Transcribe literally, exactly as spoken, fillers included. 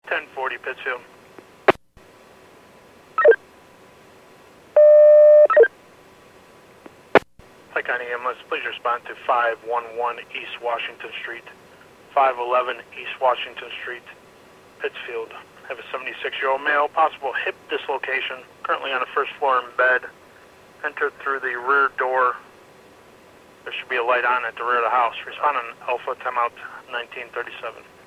ten forty Pittsfield. Pike County Ambulance, please respond to five one one East Washington Street, five eleven East Washington Street, Pittsfield. Have a seventy-six-year-old male, possible hip dislocation, currently on the first floor in bed. Entered through the rear door. There should be a light on at the rear of the house. Respond on Alpha, timeout nineteen thirty-seven.